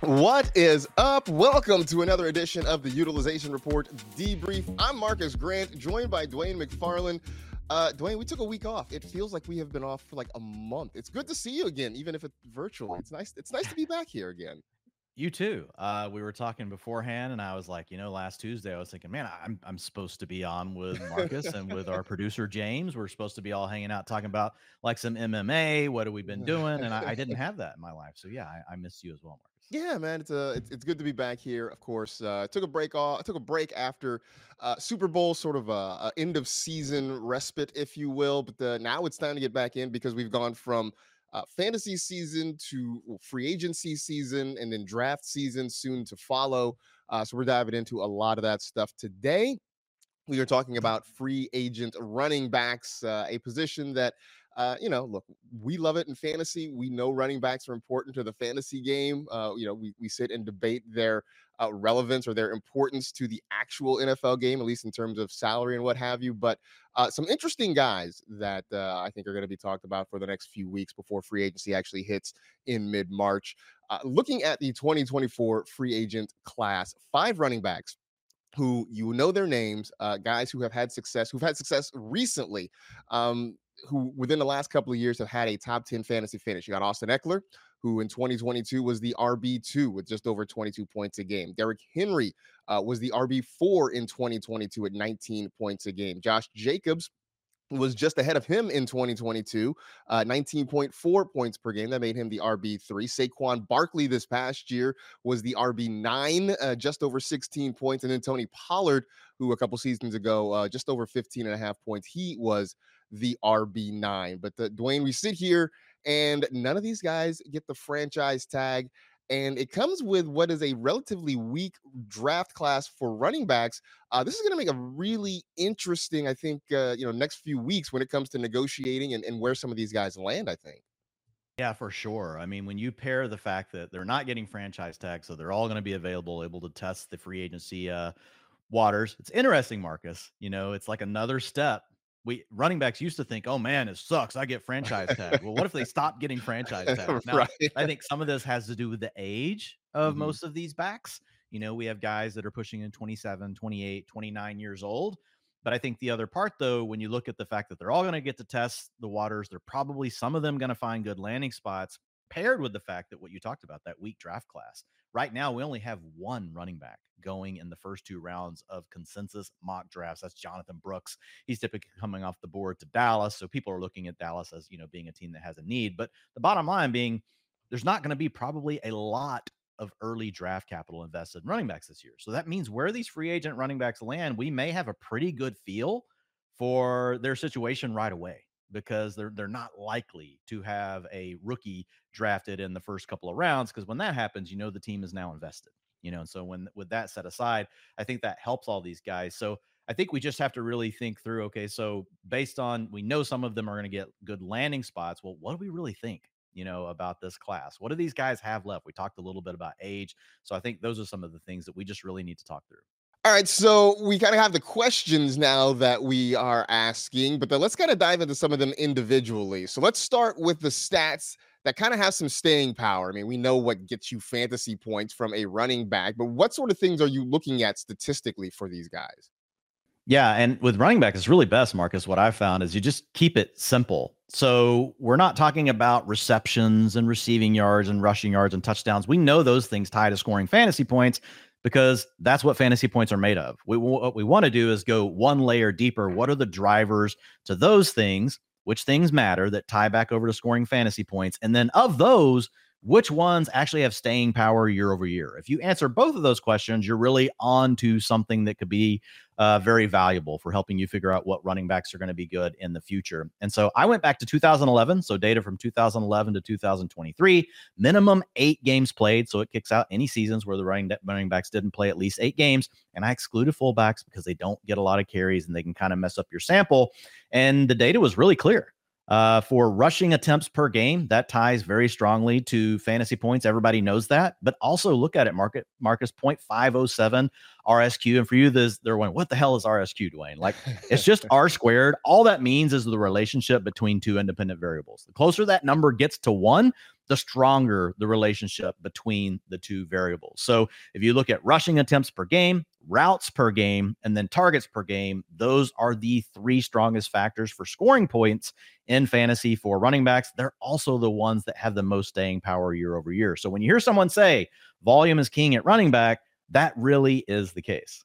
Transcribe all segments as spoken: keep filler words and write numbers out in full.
What is up? Welcome to another edition of the Utilization Report Debrief. I'm Marcus Grant, joined by Dwayne McFarland. Uh, Dwayne, we took a week off. It feels like we have been off for like a month. It's good to see you again, even if it's virtually. It's nice. It's nice to be back here again. You too. Uh, we were talking beforehand, and I was like, you know, last Tuesday, I was thinking, man, I'm I'm supposed to be on with Marcus and with our producer James. We're supposed to be all hanging out talking about like some M M A. What have we been doing? And I, I didn't have that in my life, so yeah, I, I missed you as well, Marcus. Yeah, man, it's a it's, it's good to be back here. Of course, uh, took a break off. Took a break after uh, Super Bowl, sort of a, a end of season respite, if you will. But uh, now it's time to get back in because we've gone from uh, fantasy season to free agency season, and then draft season soon to follow. Uh, so we're diving into a lot of that stuff today. We are talking about free agent running backs, uh, a position that, uh, you know, look, we love it in fantasy. We know running backs are important to the fantasy game. Uh, you know, we, we sit and debate their uh, relevance or their importance to the actual N F L game, at least in terms of salary and what have you. But uh, some interesting guys that uh, I think are going to be talked about for the next few weeks before free agency actually hits in mid-March. Uh, looking at the twenty twenty-four free agent class, five running backs who you know their names, uh, guys who have had success, who've had success recently, um, who within the last couple of years have had a top ten fantasy finish. You got Austin Ekeler, who in twenty twenty-two was the R B two with just over twenty-two points a game. Derrick Henry uh, was the R B four in twenty twenty-two at nineteen points a game. Josh Jacobs was just ahead of him in twenty twenty-two, uh, nineteen point four points per game. That made him the R B three. Saquon Barkley this past year was the R B nine, uh, just over sixteen points. And then Tony Pollard, who a couple seasons ago, uh, just over fifteen and a half points, he was the R B nine. But the, Dwayne, we sit here and none of these guys get the franchise tag. And it comes with what is a relatively weak draft class for running backs. Uh, this is going to make a really interesting, I think, uh, you know, next few weeks when it comes to negotiating and, and where some of these guys land, I think. Yeah, for sure. I mean, when you pair the fact that they're not getting franchise tags, so they're all going to be available, able to test the free agency uh, waters. It's interesting, Marcus. You know, it's like another step. We running backs used to think, oh man, it sucks. I get franchise tag. Well, what if they stop getting franchise tags? Now, Right. I think some of this has to do with the age of Mhm. most of these backs. You know, we have guys that are pushing in twenty-seven, twenty-eight, twenty-nine years old. But I think the other part, though, when you look at the fact that they're all going to get to test the waters, they're probably some of them going to find good landing spots, paired with the fact that what you talked about, that weak draft class. Right now, we only have one running back going in the first two rounds of consensus mock drafts. That's Jonathan Brooks. He's typically coming off the board to Dallas. So people are looking at Dallas as, you know, being a team that has a need. But the bottom line being, there's not going to be probably a lot of early draft capital invested in running backs this year. So that means where these free agent running backs land, we may have a pretty good feel for their situation right away, because they're they're not likely to have a rookie drafted in the first couple of rounds, because when that happens, you know the team is now invested. You know, and so when with that set aside, I think that helps all these guys. So I think we just have to really think through, okay, so based on, we know some of them are going to get good landing spots. Well, what do we really think, you know, about this class? What do these guys have left? We talked a little bit about age. So I think those are some of the things that we just really need to talk through. All right, so we kind of have the questions now that we are asking, but then let's kind of dive into some of them individually. So let's start with the stats that kind of have some staying power. I mean, we know what gets you fantasy points from a running back, but what sort of things are you looking at statistically for these guys? Yeah, and with running back, it's really best, Marcus. What I've found is you just keep it simple. So we're not talking about receptions and receiving yards and rushing yards and touchdowns. We know those things tie to scoring fantasy points, because that's what fantasy points are made of. We, what we want to do is go one layer deeper. What are the drivers to those things? Which things matter that tie back over to scoring fantasy points? And then of those, which ones actually have staying power year over year? If you answer both of those questions, you're really on to something that could be uh, very valuable for helping you figure out what running backs are going to be good in the future. And so I went back to two thousand eleven, so data from two thousand eleven to two thousand twenty-three, minimum eight games played. So it kicks out any seasons where the running, running backs didn't play at least eight games. And I excluded fullbacks because they don't get a lot of carries and they can kind of mess up your sample. And the data was really clear. Uh, for rushing attempts per game, that ties very strongly to fantasy points. Everybody knows that, but also look at it, market Marcus, zero point five oh seven R S Q. And for you, this, they're going, what the hell is R S Q, Dwayne? Like, it's just R squared. All that means is the relationship between two independent variables. The closer that number gets to one, the stronger the relationship between the two variables. So if you look at rushing attempts per game, routes per game, and then targets per game, those are the three strongest factors for scoring points in fantasy for running backs. They're also the ones that have the most staying power year over year. So when you hear someone say volume is king at running back, that really is the case.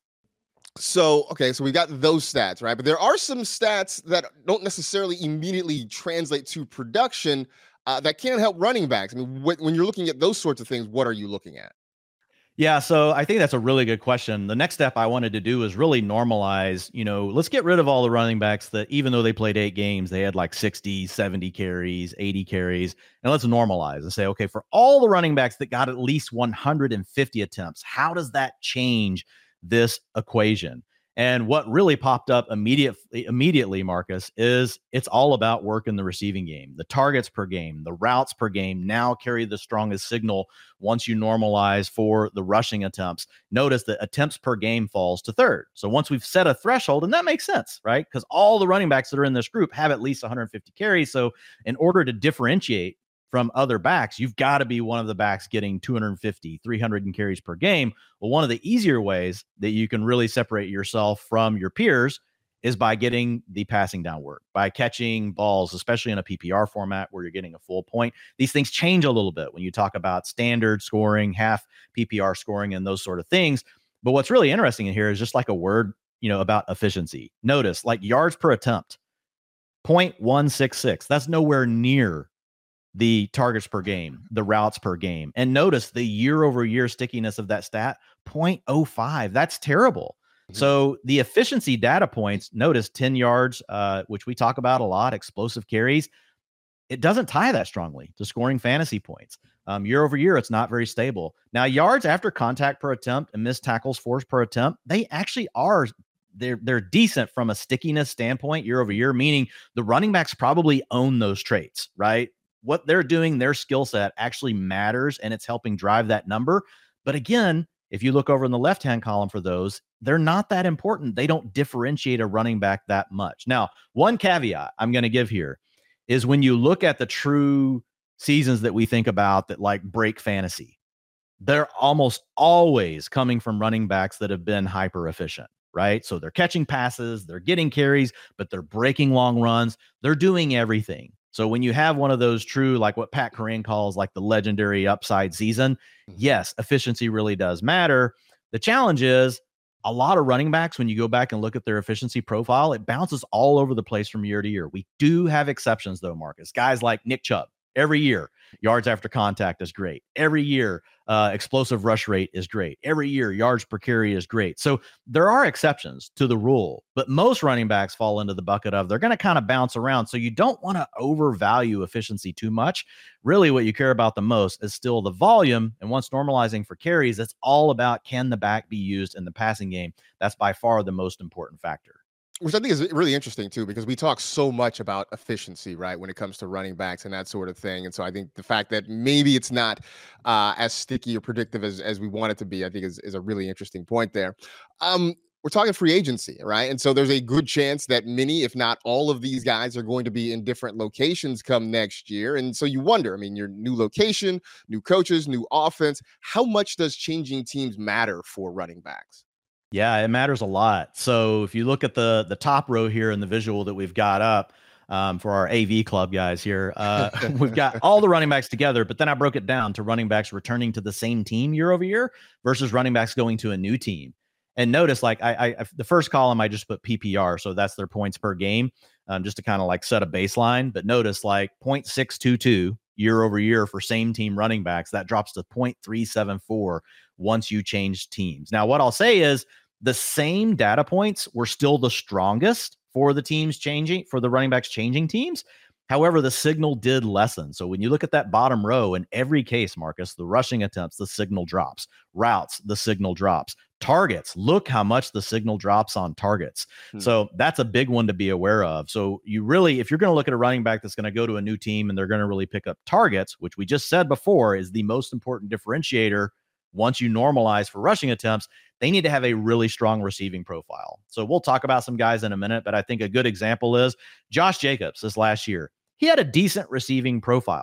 So, okay, so we've got those stats, right? But there are some stats that don't necessarily immediately translate to production uh, that can help running backs. I mean, wh- when you're looking at those sorts of things, what are you looking at? Yeah, so I think that's a really good question. The next step I wanted to do is really normalize, you know, let's get rid of all the running backs that even though they played eight games, they had like sixty, seventy carries, eighty carries, and let's normalize and say, okay, for all the running backs that got at least one hundred fifty attempts, how does that change this equation? And what really popped up immediately, immediately, Marcus, is it's all about work in the receiving game. The targets per game, the routes per game now carry the strongest signal once you normalize for the rushing attempts. Notice that attempts per game falls to third. So once we've set a threshold, and that makes sense, right? Because all the running backs that are in this group have at least one hundred fifty carries. So in order to differentiate from other backs, you've got to be one of the backs getting two hundred fifty, three hundred carries per game. Well, one of the easier ways that you can really separate yourself from your peers is by getting the passing down work, by catching balls, especially in a P P R format where you're getting a full point. These things change a little bit when you talk about standard scoring, half P P R scoring, and those sort of things. But what's really interesting in here is just like a word, you know, about efficiency. Notice like yards per attempt, zero point one six six. That's nowhere near the targets per game, the routes per game. And notice the year over year stickiness of that stat, zero point zero five. That's terrible. Mm-hmm. So the efficiency data points, notice ten yards, uh, which we talk about a lot, explosive carries. It doesn't tie that strongly to scoring fantasy points. Um, year over year, it's not very stable. Now, yards after contact per attempt and missed tackles forced per attempt, they actually are They're they're decent from a stickiness standpoint year over year, meaning the running backs probably own those traits, right? What they're doing, their skill set actually matters, and it's helping drive that number. But again, if you look over in the left-hand column for those, they're not that important. They don't differentiate a running back that much. Now, one caveat I'm going to give here is when you look at the true seasons that we think about that like break fantasy, they're almost always coming from running backs that have been hyper efficient, right? So they're catching passes, they're getting carries, but they're breaking long runs. They're doing everything. So when you have one of those true, like what Pat Corain calls like the legendary upside season, yes, efficiency really does matter. The challenge is a lot of running backs, when you go back and look at their efficiency profile, it bounces all over the place from year to year. We do have exceptions though, Marcus. Guys like Nick Chubb, every year, yards after contact is great. Every year, uh, explosive rush rate is great. Every year, yards per carry is great. So there are exceptions to the rule, but most running backs fall into the bucket of they're going to kind of bounce around. So you don't want to overvalue efficiency too much. Really, what you care about the most is still the volume. And once normalizing for carries, it's all about can the back be used in the passing game? That's by far the most important factor. Which I think is really interesting too, because we talk so much about efficiency, right, when it comes to running backs and that sort of thing. And so I think the fact that maybe it's not uh, as sticky or predictive as, as we want it to be, I think is, is a really interesting point there. Um, we're talking free agency, right? And so there's a good chance that many, if not all of these guys are going to be in different locations come next year. And so you wonder, I mean, your new location, new coaches, new offense, how much does changing teams matter for running backs? Yeah, it matters a lot. So if you look at the the top row here in the visual that we've got up um, for our A V club guys here, uh, we've got all the running backs together, but then I broke it down to running backs returning to the same team year over year versus running backs going to a new team. And notice, like I, I the first column, I just put P P R, so that's their points per game, um, just to kind of like set a baseline. But notice like zero point six two two year over year for same team running backs, that drops to zero point three seven four once you change teams. Now, what I'll say is, the same data points were still the strongest for the teams changing, for the running backs changing teams. However, the signal did lessen. So when you look at that bottom row, in every case, Marcus, the rushing attempts, the signal drops. Routes, the signal drops. Targets, look how much the signal drops on targets. Hmm. So that's a big one to be aware of. So you really, if you're going to look at a running back that's going to go to a new team and they're going to really pick up targets, which we just said before is the most important differentiator once you normalize for rushing attempts, they need to have a really strong receiving profile. So we'll talk about some guys in a minute, but I think a good example is Josh Jacobs this last year. He had a decent receiving profile,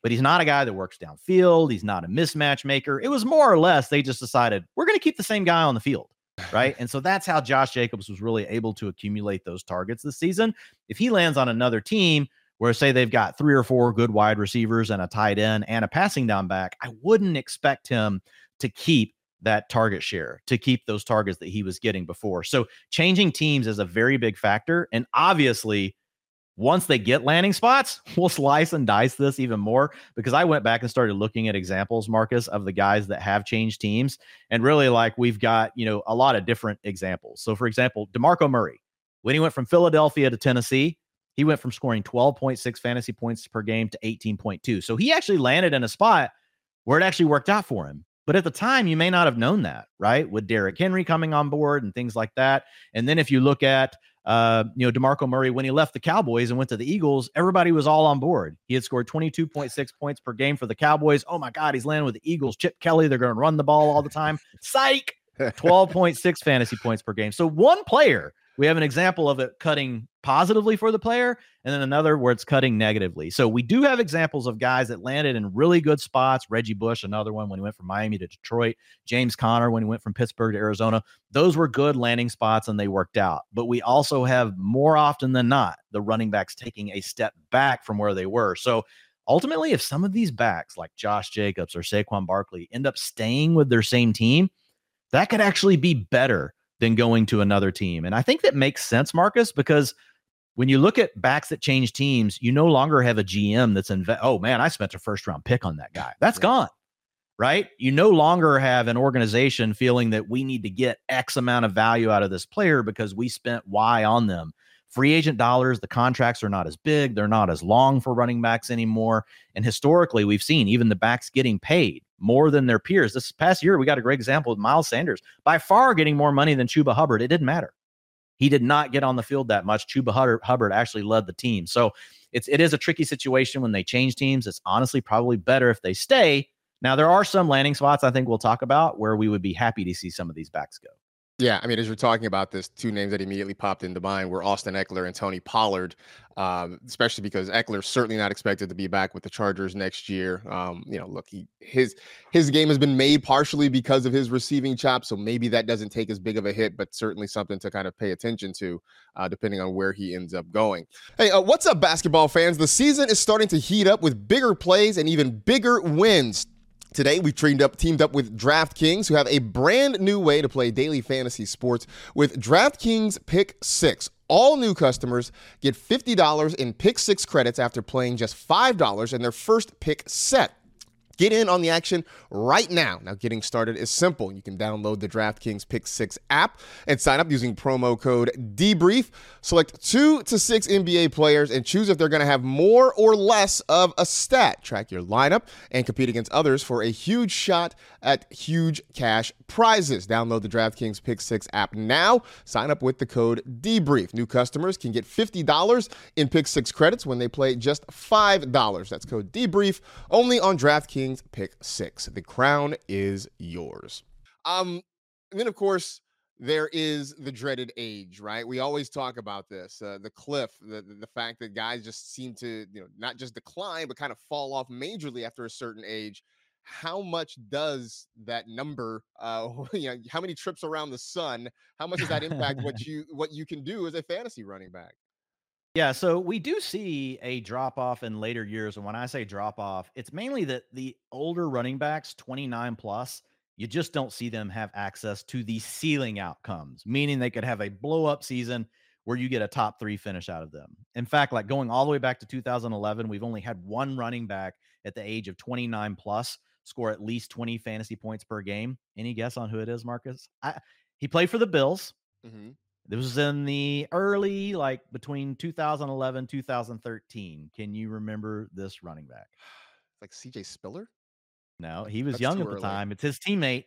but he's not a guy that works downfield. He's not a mismatch maker. It was more or less they just decided we're going to keep the same guy on the field, right? And so that's how Josh Jacobs was really able to accumulate those targets this season. If he lands on another team where, say, they've got three or four good wide receivers and a tight end and a passing down back, I wouldn't expect him to keep that target share, to keep those targets that he was getting before. So changing teams is a very big factor. And obviously, once they get landing spots, we'll slice and dice this even more, because I went back and started looking at examples, Marcus, of the guys that have changed teams. And really, like, we've got, you know, a lot of different examples. So, for example, DeMarco Murray, when he went from Philadelphia to Tennessee, he went from scoring twelve point six fantasy points per game to eighteen point two. So he actually landed in a spot where it actually worked out for him. But at the time, you may not have known that, right? With Derrick Henry coming on board and things like that. And then if you look at, uh, you know, DeMarco Murray, when he left the Cowboys and went to the Eagles, everybody was all on board. He had scored twenty-two point six points per game for the Cowboys. Oh my God, he's landing with the Eagles. Chip Kelly, they're going to run the ball all the time. Psych! twelve point six fantasy points per game. So one player, we have an example of it cutting positively for the player, and then another where it's cutting negatively. So we do have examples of guys that landed in really good spots. Reggie Bush, another one when he went from Miami to Detroit. James Conner when he went from Pittsburgh to Arizona. Those were good landing spots and they worked out. But we also have, more often than not, the running backs taking a step back from where they were. So ultimately, if some of these backs like Josh Jacobs or Saquon Barkley end up staying with their same team, that could actually be better than going to another team. And I think that makes sense, Marcus, because when you look at backs that change teams, you no longer have a G M that's in, oh man, I spent a first round pick on that guy. That's yeah. gone, right? You no longer have an organization feeling that we need to get X amount of value out of this player because we spent Y on them. Free agent dollars, the contracts are not as big. They're not as long for running backs anymore. And historically, we've seen even the backs getting paid more than their peers. This past year, we got a great example with Miles Sanders, by far getting more money than Chuba Hubbard. It didn't matter. He did not get on the field that much. Chuba Hubbard actually led the team. So it's, it is a tricky situation when they change teams. It's honestly probably better if they stay. Now, there are some landing spots I think we'll talk about where we would be happy to see some of these backs go. Yeah, I mean, as you're talking about this, two names that immediately popped into mind were Austin Eckler and Tony Pollard, um, especially because Eckler's certainly not expected to be back with the Chargers next year. Um, you know, look, he, his his game has been made partially because of his receiving chop, so maybe that doesn't take as big of a hit, but certainly something to kind of pay attention to, uh, depending on where he ends up going. Hey, uh, what's up, basketball fans? The season is starting to heat up with bigger plays and even bigger wins. Today, we've teamed up, teamed up with DraftKings, who have a brand new way to play daily fantasy sports with DraftKings Pick Six. All new customers get fifty dollars in Pick Six credits after playing just five dollars in their first pick set. Get in on the action right now. Now, getting started is simple. You can download the DraftKings Pick Six app and sign up using promo code DEBRIEF. Select two to six N B A players and choose if they're going to have more or less of a stat. Track your lineup and compete against others for a huge shot at huge cash prizes. Download the DraftKings Pick Six app now. Sign up with the code DEBRIEF. New customers can get fifty dollars in Pick Six credits when they play just five dollars. That's code DEBRIEF only on DraftKings Pick Six. The crown is yours. Um, and then, of course, there is the dreaded age, right? We always talk about this, uh, the cliff, the, the the fact that guys just seem to, you know, not just decline, but kind of fall off majorly after a certain age. How much does that number, uh, you know, how many trips around the sun, how much does that impact what you what you can do as a fantasy running back? Yeah, so we do see a drop off in later years. And when I say drop off, it's mainly that the older running backs, twenty-nine plus, you just don't see them have access to the ceiling outcomes, meaning they could have a blow up season where you get a top three finish out of them. In fact, like going all the way back to two thousand eleven, we've only had one running back at the age of twenty-nine plus score at least twenty fantasy points per game. Any guess on who it is, Marcus? I, he played for the Bills. Mm-hmm. This was in the early, like between two thousand eleven, two thousand thirteen. Can you remember this running back? Like C J Spiller? No, he was That's young at the early. time. It's his teammate,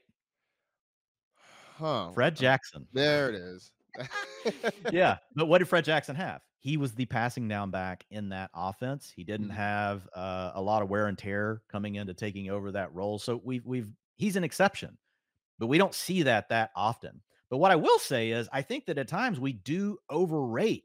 huh? Fred Jackson. There it is. Yeah, but what did Fred Jackson have? He was the passing down back in that offense. He didn't mm-hmm. have uh, a lot of wear and tear coming into taking over that role. So we've we've he's an exception, but we don't see that that often. But what I will say is I think that at times we do overrate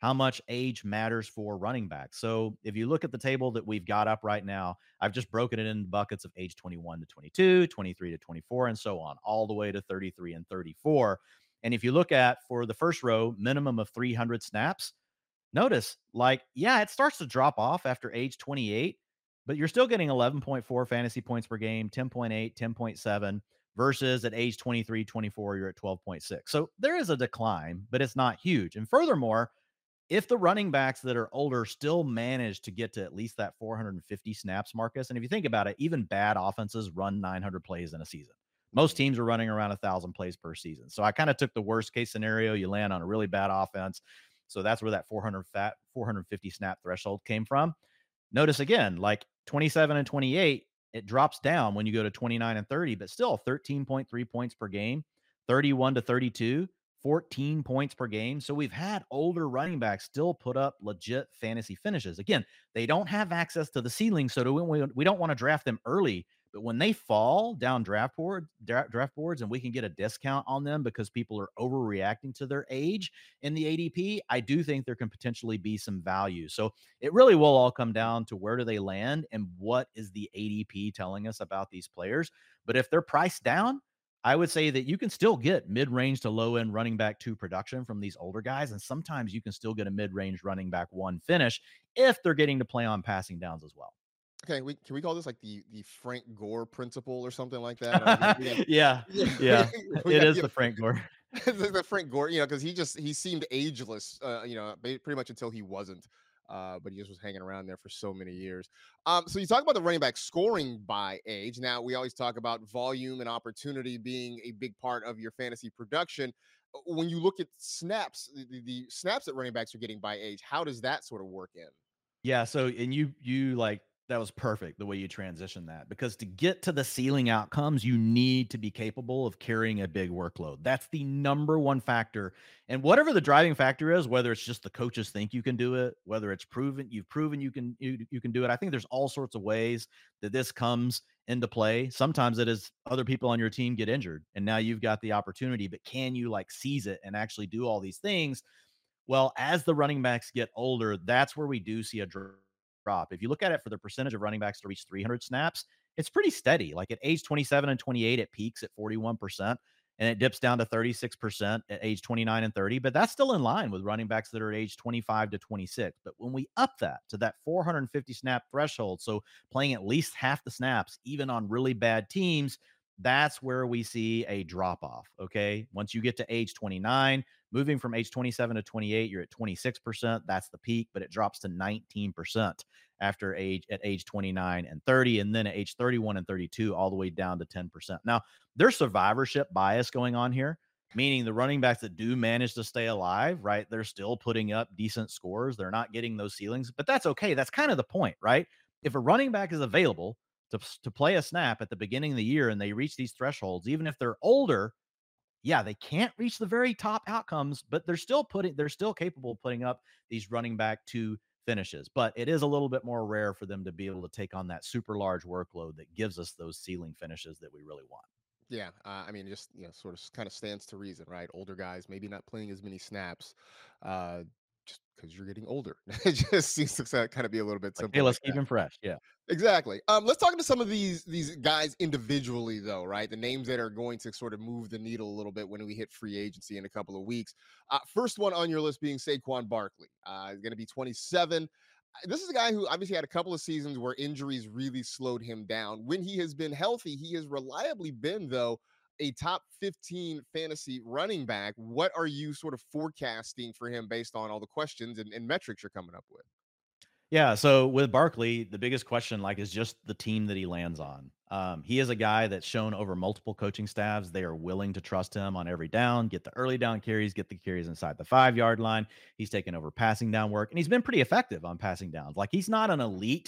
how much age matters for running backs. So if you look at the table that we've got up right now, I've just broken it in buckets of age twenty-one to twenty-two, twenty-three to twenty-four, and so on, all the way to thirty-three and thirty-four. And if you look at for the first row, minimum of three hundred snaps, notice like, yeah, it starts to drop off after age twenty-eight, but you're still getting eleven point four fantasy points per game, ten point eight, ten point seven, versus at age twenty-three, twenty-four, you're at twelve point six. So there is a decline, but it's not huge. And furthermore, if the running backs that are older still manage to get to at least that four hundred fifty snaps, Marcus, and if you think about it, even bad offenses run nine hundred plays in a season. Most teams are running around one thousand plays per season. So I kind of took the worst case scenario. You land on a really bad offense. So that's where that four hundred fat, four hundred fifty snap threshold came from. Notice again, like twenty-seven and twenty-eight, it drops down when you go to twenty-nine and thirty, but still thirteen point three points per game, thirty-one to thirty-two, fourteen points per game. So we've had older running backs still put up legit fantasy finishes. Again, they don't have access to the ceiling, so we, we don't want to draft them early. But when they fall down draft board dra- draft boards and we can get a discount on them because people are overreacting to their age in the A D P, I do think there can potentially be some value. So it really will all come down to where do they land and what is the A D P telling us about these players. But if they're priced down, I would say that you can still get mid-range to low-end running back two production from these older guys, and sometimes you can still get a mid-range running back one finish if they're getting to play on passing downs as well. Okay, we can we call this like the the Frank Gore principle or something like that? Uh, we, we got, yeah, yeah, we it got, is you the know, Frank Gore. the Frank Gore, you know, because he just he seemed ageless, uh, you know, pretty much until he wasn't. Uh, but he just was hanging around there for so many years. Um, so you talk about the running back scoring by age. Now we always talk about volume and opportunity being a big part of your fantasy production. Uh, When you look at snaps, the, the, the snaps that running backs are getting by age, how does that sort of work in? Yeah, so and you you like that was perfect the way you transitioned that because to get to the ceiling outcomes, you need to be capable of carrying a big workload. That's the number one factor. And whatever the driving factor is, whether it's just the coaches think you can do it, whether it's proven you've proven you can you, you can do it. I think there's all sorts of ways that this comes into play. Sometimes it is other people on your team get injured and now you've got the opportunity, but can you like seize it and actually do all these things? Well, as the running backs get older, that's where we do see a drop. If you look at it for the percentage of running backs to reach three hundred snaps, it's pretty steady. Like at age twenty-seven and twenty-eight, it peaks at forty-one percent and it dips down to thirty-six percent at age twenty-nine and thirty. But that's still in line with running backs that are age twenty-five to twenty-six. But when we up that to that four hundred fifty snap threshold, so playing at least half the snaps, even on really bad teams, that's where we see a drop off. Okay. Once you get to age twenty-nine, moving from age twenty-seven to twenty-eight, you're at twenty-six percent. That's the peak, but it drops to nineteen percent after age at age twenty-nine and thirty. And then at age thirty-one and thirty-two, all the way down to ten percent. Now, there's survivorship bias going on here, meaning the running backs that do manage to stay alive, right? They're still putting up decent scores. They're not getting those ceilings, but that's okay. That's kind of the point, right? If a running back is available to, to play a snap at the beginning of the year and they reach these thresholds, even if they're older, yeah, they can't reach the very top outcomes, but they're still putting they're still capable of putting up these running back two finishes. But it is a little bit more rare for them to be able to take on that super large workload that gives us those ceiling finishes that we really want. Yeah, uh, I mean, just you know, sort of kind of stands to reason, right? Older guys maybe not playing as many snaps, uh, just because you're getting older. It just seems to kind of be a little bit Like, hey, simple like let's keep that. him fresh. Yeah. Exactly. Um, let's talk to some of these these guys individually, though, right? The names that are going to sort of move the needle a little bit when we hit free agency in a couple of weeks. Uh, first one on your list being Saquon Barkley. Uh, he's going to be twenty-seven. Uh, This is a guy who obviously had a couple of seasons where injuries really slowed him down. When he has been healthy, he has reliably been, though, a top fifteen fantasy running back. What are you sort of forecasting for him based on all the questions and, and metrics you're coming up with? Yeah, so with Barkley, the biggest question, like, is just the team that he lands on. Um, he is a guy that's shown over multiple coaching staffs. They are willing to trust him on every down, get the early down carries, get the carries inside the five yard line. He's taken over passing down work, and he's been pretty effective on passing downs. Like, he's not an elite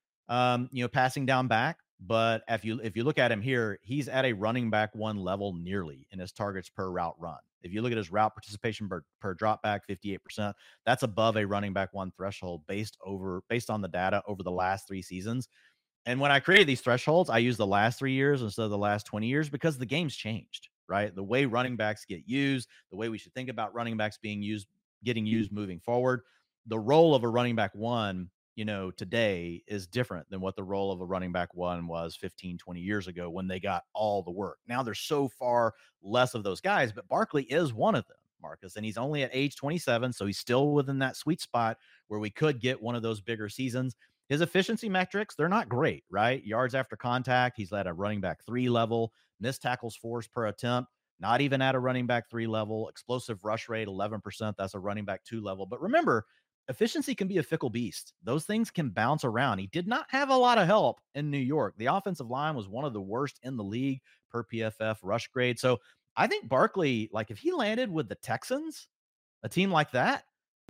um, you know, passing down back. But if you if you look at him here, he's at a running back one level nearly in his targets per route run. If you look at his route participation per, per drop back, fifty-eight percent, that's above a running back one threshold based over based on the data over the last three seasons. And when I created these thresholds, I use the last three years instead of the last twenty years because the game's changed, right? The way running backs get used, the way we should think about running backs being used getting used moving forward. The role of a running back one, you know, today is different than what the role of a running back one was fifteen, twenty years ago when they got all the work. Now there's so far less of those guys, but Barkley is one of them, Marcus, and he's only at age twenty-seven, so he's still within that sweet spot where we could get one of those bigger seasons. His efficiency metrics, they're not great, right? Yards after contact, he's at a running back three level, missed tackles forced per attempt, not even at a running back three level, explosive rush rate, eleven percent. That's a running back two level. But remember, efficiency can be a fickle beast. Those things can bounce around. He did not have a lot of help in New York. The offensive line was one of the worst in the league per P F F rush grade. So I think Barkley, like if he landed with the Texans, a team like that,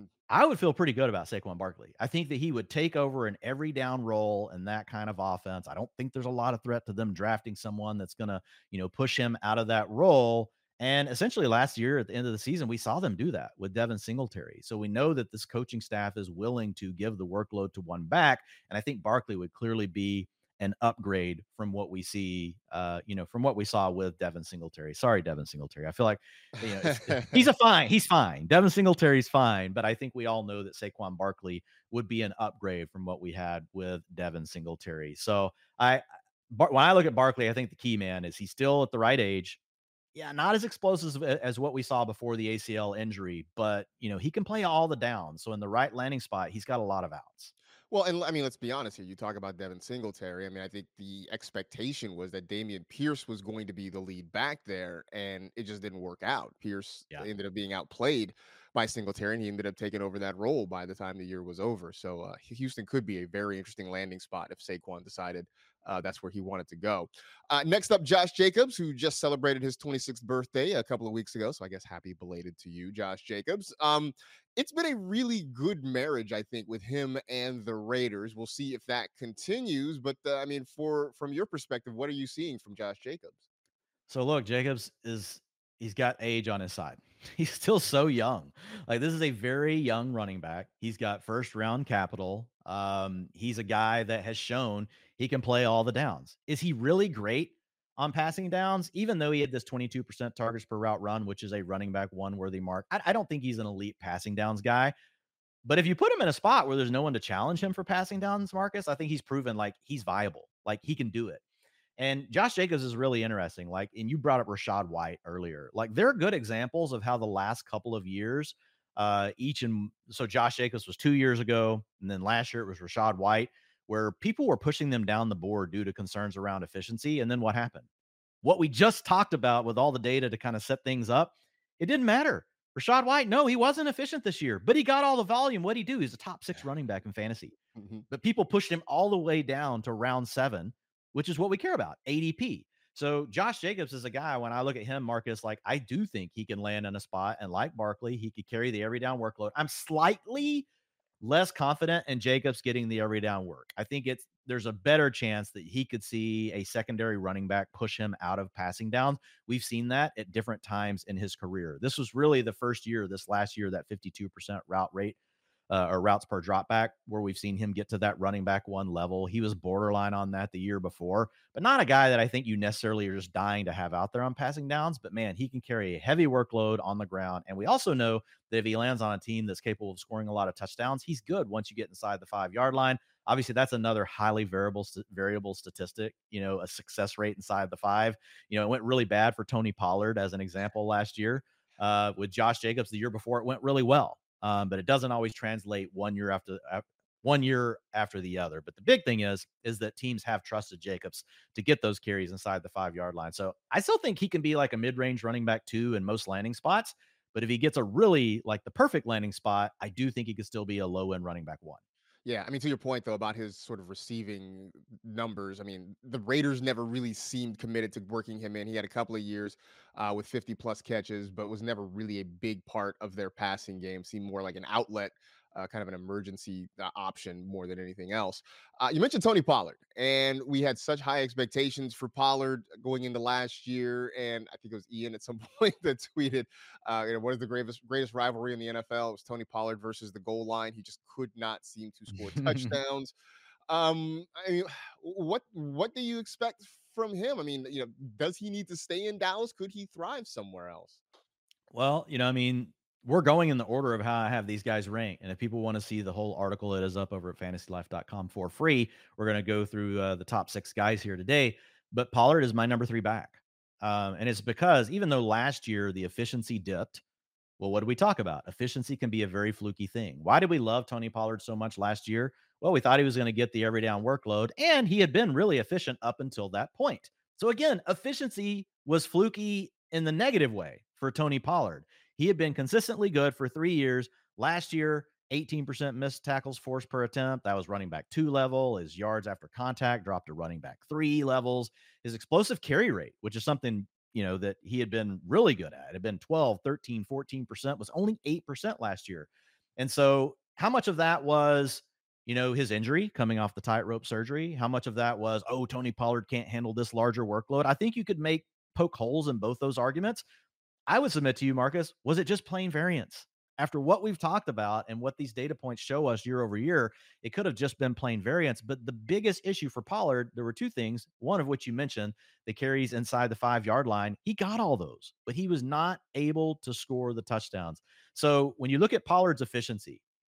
I would feel pretty good about Saquon Barkley. I think that he would take over an every down role in that kind of offense. I don't think there's a lot of threat to them drafting someone that's going to, you know, push him out of that role. And essentially last year at the end of the season, we saw them do that with Devin Singletary. So we know that this coaching staff is willing to give the workload to one back. And I think Barkley would clearly be an upgrade from what we see, uh, you know, from what we saw with Devin Singletary. Sorry, Devin Singletary. I feel like, you know, it's, it's, he's a fine. He's fine. Devin Singletary's fine, but I think we all know that Saquon Barkley would be an upgrade from what we had with Devin Singletary. So I, Bar- when I look at Barkley, I think the key, man, is he's still at the right age. Yeah, not as explosive as what we saw before the A C L injury, but you know, he can play all the downs. So in the right landing spot, he's got a lot of outs. Well, and I mean, let's be honest here. You talk about Devin Singletary. I mean, I think the expectation was that Damian Pierce was going to be the lead back there, and it just didn't work out. Pierce Yeah. ended up being outplayed by Singletary, and he ended up taking over that role by the time the year was over. So uh, Houston could be a very interesting landing spot if Saquon decided uh, that's where he wanted to go. Uh, next up, Josh Jacobs, who just celebrated his twenty-sixth birthday a couple of weeks ago. So I guess happy belated to you, Josh Jacobs. Um, it's been a really good marriage, I think, with him and the Raiders. We'll see if that continues. But uh, I mean, for from your perspective, what are you seeing from Josh Jacobs? So look, Jacobs is he's got age on his side. He's still so young. Like this is a very young running back. He's got first round capital. Um, he's a guy that has shown he can play all the downs. Is he really great on passing downs? Even though he had this twenty-two percent targets per route run, which is a running back one worthy mark, I, I don't think he's an elite passing downs guy. But if you put him in a spot where there's no one to challenge him for passing downs, Marcus, I think he's proven like he's viable, like he can do it. And Josh Jacobs is really interesting. Like, and you brought up Rachaad White earlier. Like, they're good examples of how the last couple of years, uh, each and so Josh Jacobs was two years ago, and then last year it was Rachaad White, where people were pushing them down the board due to concerns around efficiency. And then what happened? What we just talked about with all the data to kind of set things up, it didn't matter. Rachaad White, no, he wasn't efficient this year, but he got all the volume. What'd he do? He's a top six running back in fantasy. Mm-hmm. But people pushed him all the way down to round seven, which is what we care about, A D P. So Josh Jacobs is a guy, when I look at him, Marcus, like I do think he can land in a spot, and like Barkley, he could carry the every down workload. I'm slightly less confident in Jacobs getting the every down work. I think it's there's a better chance that he could see a secondary running back push him out of passing downs. We've seen that at different times in his career. This was really the first year, this last year, that fifty-two percent route rate uh, or routes per drop back, where we've seen him get to that running back one level. He was borderline on that the year before, but not a guy that I think you necessarily are just dying to have out there on passing downs. But man, he can carry a heavy workload on the ground. And we also know that if he lands on a team that's capable of scoring a lot of touchdowns, he's good once you get inside the five yard line. Obviously, that's another highly variable variable statistic, you know, a success rate inside the five. You know, it went really bad for Tony Pollard as an example last year. Uh, with Josh Jacobs the year before, it went really well. Um, but it doesn't always translate one year after uh, one year after the other. But the big thing is, is that teams have trusted Jacobs to get those carries inside the five yard line. So I still think he can be like a mid-range running back two in most landing spots. But if he gets a really like the perfect landing spot, I do think he could still be a low end running back one. Yeah, I mean, to your point though about his sort of receiving numbers, I mean, the Raiders never really seemed committed to working him in. He had a couple of years uh, with fifty plus catches, but was never really a big part of their passing game. Seemed more like an outlet, uh, kind of an emergency uh, option more than anything else. Uh, you mentioned Tony Pollard, and we had such high expectations for Pollard going into last year. And I think it was Ian at some point that tweeted, uh, you know, what is the greatest greatest rivalry in the N F L? It was Tony Pollard versus the goal line. He just could not seem to score touchdowns. Um, I mean, what what do you expect from him? I mean, you know, does he need to stay in Dallas? Could he thrive somewhere else? Well, you know, I mean, we're going in the order of how I have these guys ranked. And if people want to see the whole article, it is up over at fantasy life dot com for free. We're going to go through uh, the top six guys here today. But Pollard is my number three back. Um, and it's because even though last year the efficiency dipped, well, what do we talk about? Efficiency can be a very fluky thing. Why did we love Tony Pollard so much last year? Well, we thought he was going to get the every down workload, and he had been really efficient up until that point. So again, efficiency was fluky in the negative way for Tony Pollard. He had been consistently good for three years. Last year, eighteen percent missed tackles forced per attempt. That was running back two level. His yards after contact dropped to running back three levels. His explosive carry rate, which is something, you know, that he had been really good at, had been twelve, thirteen, fourteen percent, was only eight percent last year. And so how much of that was, you know, his injury coming off the tightrope surgery? How much of that was, oh, Tony Pollard can't handle this larger workload? I think you could make poke holes in both those arguments. I would submit to you, Marcus, was it just plain variance? After what we've talked about and what these data points show us year over year, it could have just been plain variance. But the biggest issue for Pollard, there were two things, one of which you mentioned, the carries inside the five yard line. He got all those, but he was not able to score the touchdowns. So when you look at Pollard's efficiency,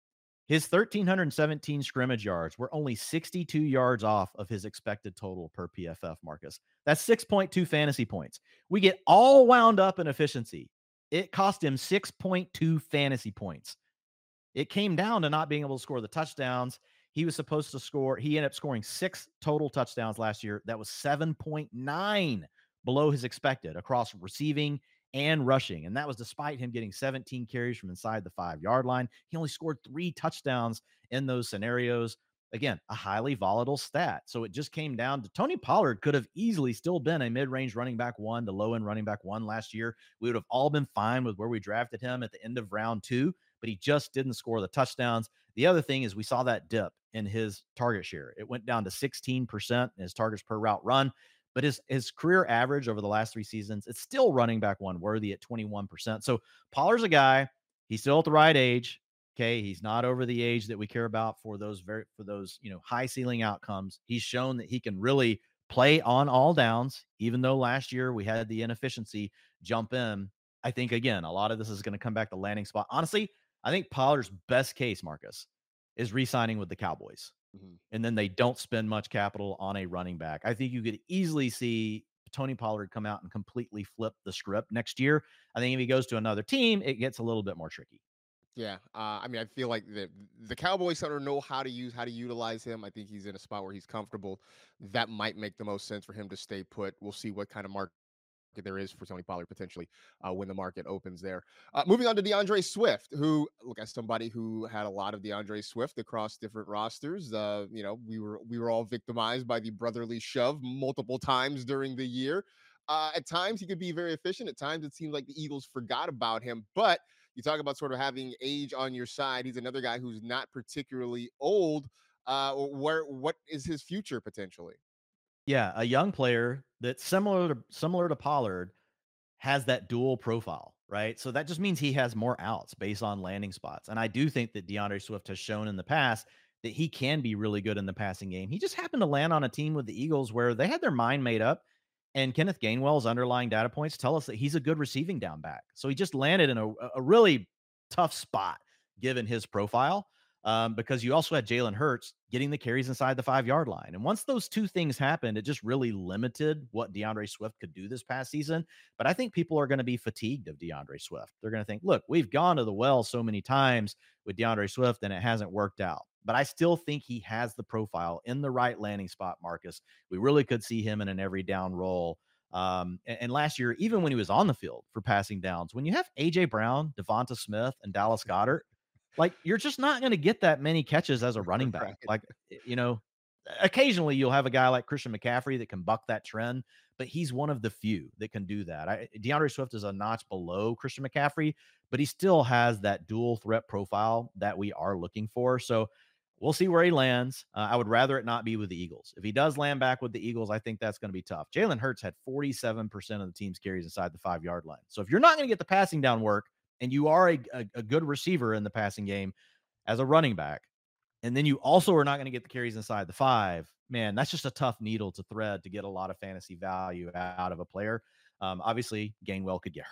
his one thousand three hundred seventeen scrimmage yards were only sixty-two yards off of his expected total per P F F, Marcus. That's six point two fantasy points. We get all wound up in efficiency. It cost him six point two fantasy points. It came down to not being able to score the touchdowns. He was supposed to score. He ended up scoring six total touchdowns last year. That was seven point nine below his expected across receiving and rushing. And that was despite him getting seventeen carries from inside the five yard line. He only scored three touchdowns in those scenarios. Again, a highly volatile stat. So it just came down to Tony Pollard could have easily still been a mid-range running back one to low-end running back one last year. We would have all been fine with where we drafted him at the end of round two, but he just didn't score the touchdowns. The other thing is we saw that dip in his target share. It went down to sixteen percent in his targets per route run. But his, his career average over the last three seasons, it's still running back one worthy at twenty-one percent. So Pollard's a guy, he's still at the right age. Okay. He's not over the age that we care about for those very, for those, you know, high ceiling outcomes. He's shown that he can really play on all downs, even though last year we had the inefficiency jump in. I think, again, a lot of this is going to come back to landing spot. Honestly, I think Pollard's best case, Marcus, is re-signing with the Cowboys. Mm-hmm. And then they don't spend much capital on a running back. I think you could easily see Tony Pollard come out and completely flip the script next year. I think if he goes to another team, it gets a little bit more tricky. Yeah, uh, I mean, I feel like the the Cowboys sort of know how to use how to utilize him. I think he's in a spot where he's comfortable. That might make the most sense for him to stay put. We'll see what kind of market there is for Tony Pollard potentially uh, when the market opens there. Uh, moving on to DeAndre Swift, who, look, as somebody who had a lot of DeAndre Swift across different rosters, uh, you know, we were we were all victimized by the brotherly shove multiple times during the year. Uh, at times he could be very efficient. At times it seemed like the Eagles forgot about him. But you talk about sort of having age on your side. He's another guy who's not particularly old. Uh, where what is his future potentially? Yeah, a young player that's similar to similar to Pollard has that dual profile, right? So that just means he has more outs based on landing spots. And I do think that DeAndre Swift has shown in the past that he can be really good in the passing game. He just happened to land on a team with the Eagles where they had their mind made up. And Kenneth Gainwell's underlying data points tell us that he's a good receiving down back. So he just landed in a, a really tough spot given his profile. Um, because you also had Jalen Hurts getting the carries inside the five yard line. And once those two things happened, it just really limited what DeAndre Swift could do this past season. But I think people are going to be fatigued of DeAndre Swift. They're going to think, look, we've gone to the well so many times with DeAndre Swift and it hasn't worked out. But I still think he has the profile in the right landing spot, Marcus. We really could see him in an every down role. Um, and, and last year, even when he was on the field for passing downs, when you have A J Brown, Devonta Smith, and Dallas Goedert, like, you're just not going to get that many catches as a running back. Right. Like, you know, occasionally you'll have a guy like Christian McCaffrey that can buck that trend, but he's one of the few that can do that. I, DeAndre Swift is a notch below Christian McCaffrey, but he still has that dual threat profile that we are looking for. So we'll see where he lands. Uh, I would rather it not be with the Eagles. If he does land back with the Eagles, I think that's going to be tough. Jalen Hurts had forty-seven percent of the team's carries inside the five yard line. So if you're not going to get the passing down work, and you are a, a, a good receiver in the passing game as a running back, and then you also are not going to get the carries inside the five, man, that's just a tough needle to thread to get a lot of fantasy value out of a player. Um, obviously, Gainwell could get hurt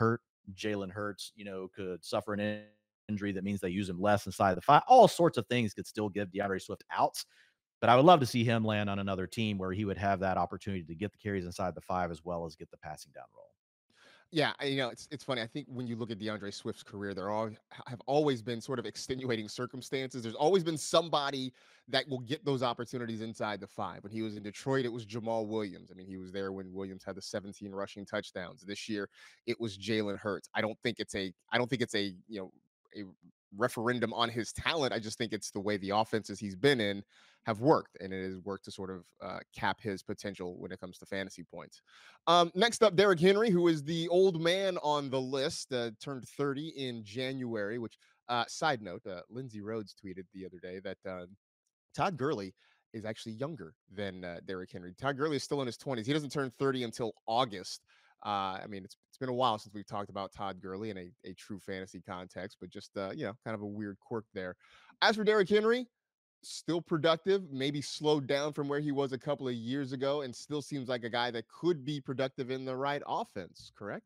Jalen Hurts, you know, could suffer an in- injury that means they use him less inside the five. All sorts of things could still give DeAndre Swift outs. But I would love to see him land on another team where he would have that opportunity to get the carries inside the five as well as get the passing down role. Yeah, you know, it's it's funny. I think when you look at DeAndre Swift's career, there all have always been sort of extenuating circumstances. There's always been somebody that will get those opportunities inside the five. When he was in Detroit, it was Jamal Williams. I mean, he was there when Williams had the seventeen rushing touchdowns. This year, it was Jalen Hurts. I don't think it's a I don't think it's a, you know, a referendum on his talent. I just think it's the way the offenses he's been in have worked, and it has worked to sort of uh, cap his potential when it comes to fantasy points. Um, next up, Derrick Henry, who is the old man on the list, uh, turned thirty in January, which, uh, side note, uh, Lindsey Rhodes tweeted the other day that uh, Todd Gurley is actually younger than uh, Derrick Henry. Todd Gurley is still in his twenties. He doesn't turn thirty until August. Uh, I mean, it's it's been a while since we've talked about Todd Gurley in a, a true fantasy context, but just, uh, you know, kind of a weird quirk there. As for Derrick Henry, still productive, maybe slowed down from where he was a couple of years ago, and still seems like a guy that could be productive in the right offense, correct?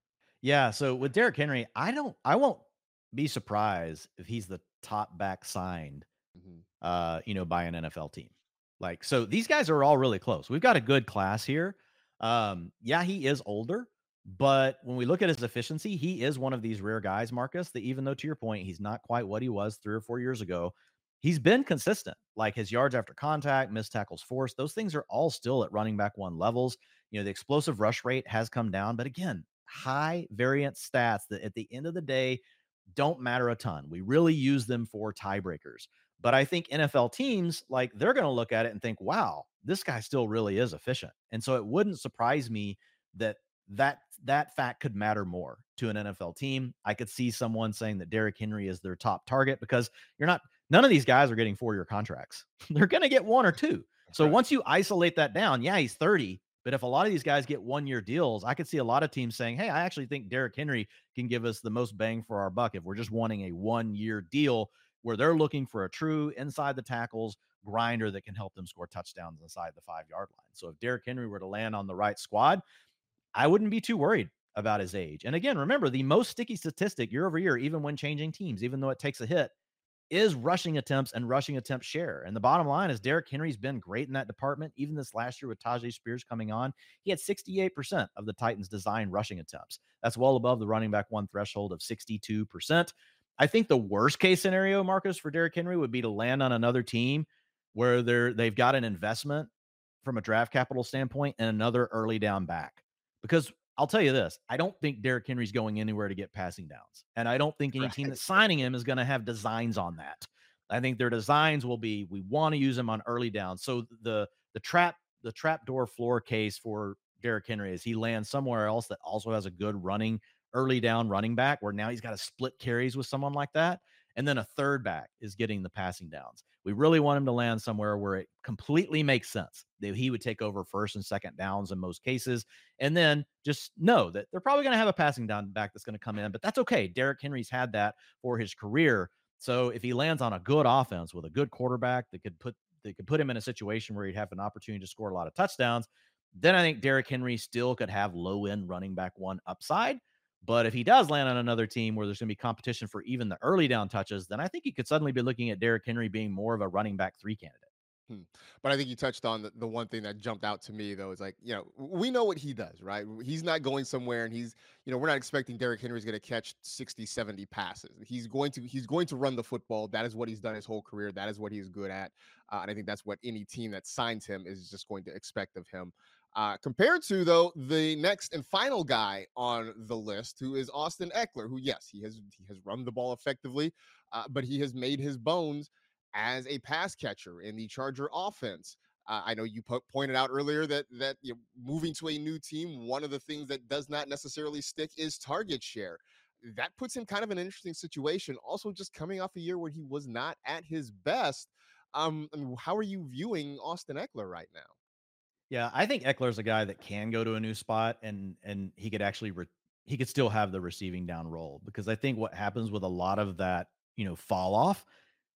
Yeah. So with Derrick Henry, I don't, I won't be surprised if he's the top back signed, Mhm. uh, you know, by an N F L team. Like, so these guys are all really close. We've got a good class here. Um, yeah, he is older, but when we look at his efficiency, he is one of these rare guys, Marcus, that even though to your point, he's not quite what he was three or four years ago, he's been consistent. Like his yards after contact, missed tackles forced, those things are all still at running back one levels. You know, the explosive rush rate has come down, but again, high variance stats that at the end of the day don't matter a ton. We really use them for tiebreakers. But I think N F L teams, like, they're going to look at it and think, wow, this guy still really is efficient. And so it wouldn't surprise me that that that fact could matter more to an N F L team. I could see someone saying that Derrick Henry is their top target because you're not none of these guys are getting four-year contracts. They're going to get one or two. So Right. once you isolate that down, yeah, he's thirty, but if a lot of these guys get one-year deals, I could see a lot of teams saying, "Hey, I actually think Derrick Henry can give us the most bang for our buck if we're just wanting a one-year deal where they're looking for a true inside the tackles grinder that can help them score touchdowns inside the five yard line." So if Derrick Henry were to land on the right squad, I wouldn't be too worried about his age. And again, remember the most sticky statistic year over year, even when changing teams, even though it takes a hit, is rushing attempts and rushing attempt share. And the bottom line is Derrick Henry's been great in that department. Even this last year with Tajay Spears coming on, he had sixty-eight percent of the Titans' design rushing attempts. That's well above the running back one threshold of sixty-two percent. I think the worst case scenario, Marcus, for Derrick Henry would be to land on another team where they're they've got an investment from a draft capital standpoint and another early down back. Because I'll tell you this, I don't think Derrick Henry's going anywhere to get passing downs. And I don't think any team Right. that's signing him is going to have designs on that. I think their designs will be we want to use him on early downs. So the the trap the trap door floor case for Derrick Henry is he lands somewhere else that also has a good running early down running back where now he's got to split carries with someone like that. And then a third back is getting the passing downs. We really want him to land somewhere where it completely makes sense that he would take over first and second downs in most cases. And then just know that they're probably going to have a passing down back that's going to come in, but that's okay. Derrick Henry's had that for his career. So if he lands on a good offense with a good quarterback that could put that could put him in a situation where he'd have an opportunity to score a lot of touchdowns, then I think Derrick Henry still could have low end running back one upside. But if he does land on another team where there's going to be competition for even the early down touches, then I think you could suddenly be looking at Derrick Henry being more of a running back three candidate. Hmm. But I think you touched on the, the one thing that jumped out to me though is like, you know, we know what he does, right? He's not going somewhere and he's, you know, we're not expecting Derrick Henry's going to catch sixty, seventy passes. He's going to he's going to run the football. That is what he's done his whole career. That is what he's good at. Uh, and I think that's what any team that signs him is just going to expect of him. Uh, compared to though the next and final guy on the list, who is Austin Eckler, who yes, he has he has run the ball effectively, uh, but he has made his bones as a pass catcher in the Charger offense. Uh, I know you po- pointed out earlier that that you know, moving to a new team, one of the things that does not necessarily stick is target share. That puts him kind of in an interesting situation. Also, just coming off a year where he was not at his best. Um, and how are you viewing Austin Eckler right now? Yeah, I think Eckler's a guy that can go to a new spot and and he could actually re- he could still have the receiving down role because I think what happens with a lot of that, you know, fall off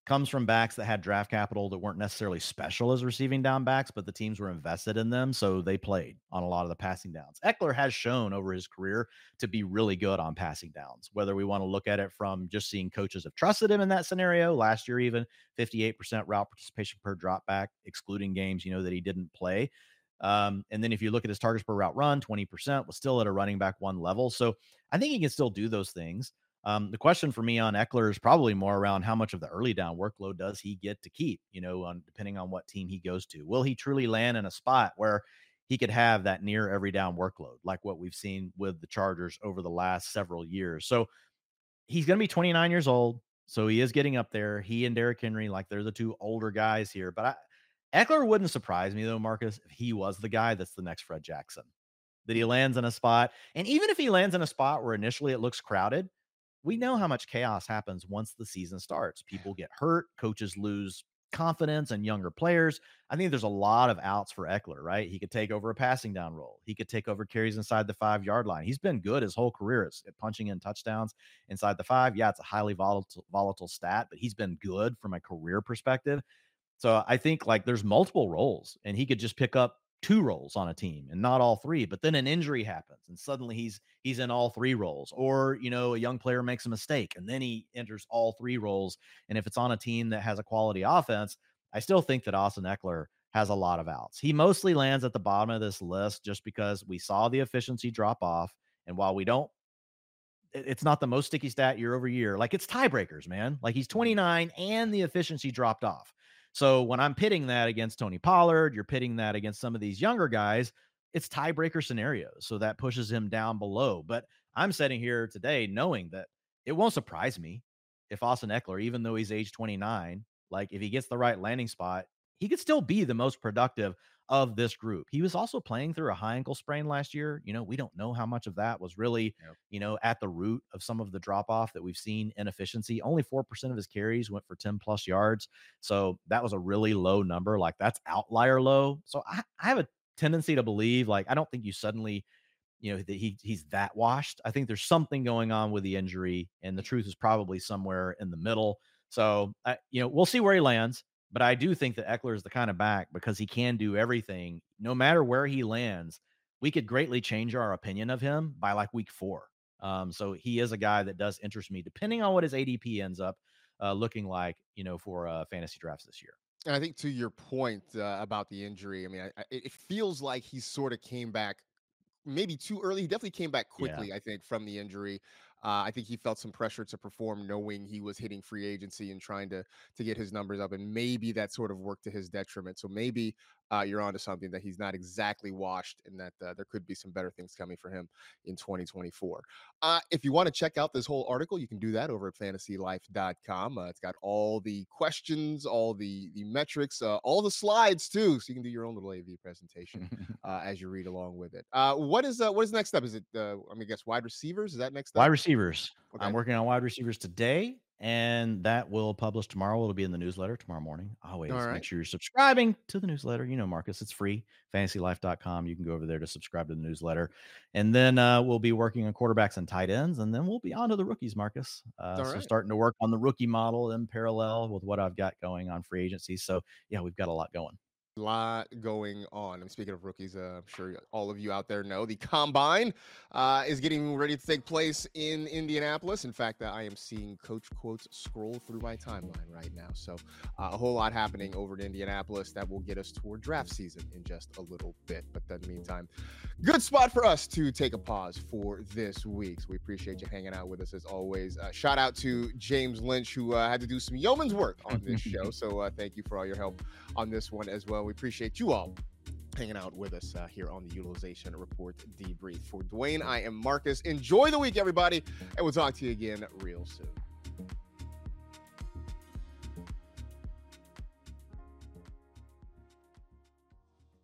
comes from backs that had draft capital that weren't necessarily special as receiving down backs, but the teams were invested in them, so they played on a lot of the passing downs. Ekeler has shown over his career to be really good on passing downs, whether we want to look at it from just seeing coaches have trusted him in that scenario. Last year, even fifty-eight percent route participation per drop back, excluding games, you know, that he didn't play. Um, and then if you look at his targets per route run, twenty percent was still at a running back one level. So I think he can still do those things. Um, the question for me on Ekeler is probably more around how much of the early down workload does he get to keep, you know, on depending on what team he goes to. Will he truly land in a spot where he could have that near every down workload, like what we've seen with the Chargers over the last several years? So he's going to be twenty-nine years old. So he is getting up there. He and Derrick Henry, like they're the two older guys here. But I, Ekeler wouldn't surprise me though, Marcus, if he was the guy that's the next Fred Jackson, that he lands in a spot. And even if he lands in a spot where initially it looks crowded, we know how much chaos happens once the season starts. People get hurt, coaches lose confidence and younger players. I think there's a lot of outs for Ekeler, right? He could take over a passing down role. He could take over carries inside the five yard line. He's been good his whole career at punching in touchdowns inside the five. Yeah, it's a highly volatile, volatile stat, but he's been good from a career perspective. So I think like there's multiple roles and he could just pick up two roles on a team and not all three, but then an injury happens and suddenly he's he's in all three roles. Or, you know, a young player makes a mistake and then he enters all three roles. And if it's on a team that has a quality offense, I still think that Austin Ekeler has a lot of outs. He mostly lands at the bottom of this list just because we saw the efficiency drop off. And while we don't, it's not the most sticky stat year over year. Like it's tiebreakers, man. Like he's twenty-nine and the efficiency dropped off. So when I'm pitting that against Tony Pollard, you're pitting that against some of these younger guys, it's tiebreaker scenarios. So that pushes him down below. But I'm sitting here today knowing that it won't surprise me if Austin Ekeler, even though he's age twenty-nine, like if he gets the right landing spot, he could still be the most productive of this group. He was also playing through a high ankle sprain last year. You know, we don't know how much of that was really, yep. you know, at the root of some of the drop off that we've seen in efficiency. Only four percent of his carries went for ten plus yards. So that was a really low number. Like that's outlier low. So I, I have a tendency to believe, like, I don't think you suddenly, you know, that he he's that washed. I think there's something going on with the injury and the truth is probably somewhere in the middle. So, I, you know, we'll see where he lands. But I do think that Ekeler is the kind of back because he can do everything. No matter where he lands, we could greatly change our opinion of him by like week four. Um, so he is a guy that does interest me, depending on what his A D P ends up uh, looking like, you know, for uh, fantasy drafts this year. And I think to your point uh, about the injury, I mean, I, I, it feels like he sort of came back maybe too early. He definitely came back quickly, yeah. I think, from the injury. Uh, I think he felt some pressure to perform knowing he was hitting free agency and trying to to get his numbers up. And maybe that sort of worked to his detriment. So maybe uh, you're onto something that he's not exactly washed and that uh, there could be some better things coming for him in twenty twenty-four. Uh, if you want to check out this whole article, you can do that over at fantasy life dot com. Uh, it's got all the questions, all the, the metrics, uh, all the slides too. So you can do your own little A V presentation uh, as you read along with it. Uh, what is uh, what is next up? Is it, uh, I mean, I guess wide receivers? Is that next up? Wide receivers. Okay. I'm working on wide receivers today, and that will publish tomorrow. It'll be in the newsletter tomorrow morning. Always right. Make sure you're subscribing to the newsletter. You know, Marcus, it's free. fantasy life dot com. You can go over there to subscribe to the newsletter. And then uh, we'll be working on quarterbacks and tight ends, and then we'll be on to the rookies, Marcus. Uh, so right. starting to work on the rookie model in parallel with what I've got going on free agency. So, yeah, we've got a lot going. Lot going on. And speaking of rookies, uh, I'm sure all of you out there know the combine uh, is getting ready to take place in Indianapolis. In fact, uh, I am seeing coach quotes scroll through my timeline right now. So uh, a whole lot happening over in Indianapolis that will get us toward draft season in just a little bit. But in the meantime, good spot for us to take a pause for this week. So we appreciate you hanging out with us as always. Uh, shout out to James Lynch, who uh, had to do some yeoman's work on this show. So uh, thank you for all your help on this one as well. We appreciate you all hanging out with us uh, here on the Utilization Report Debrief. For Dwayne, I am Marcus. Enjoy the week, everybody, and we'll talk to you again real soon.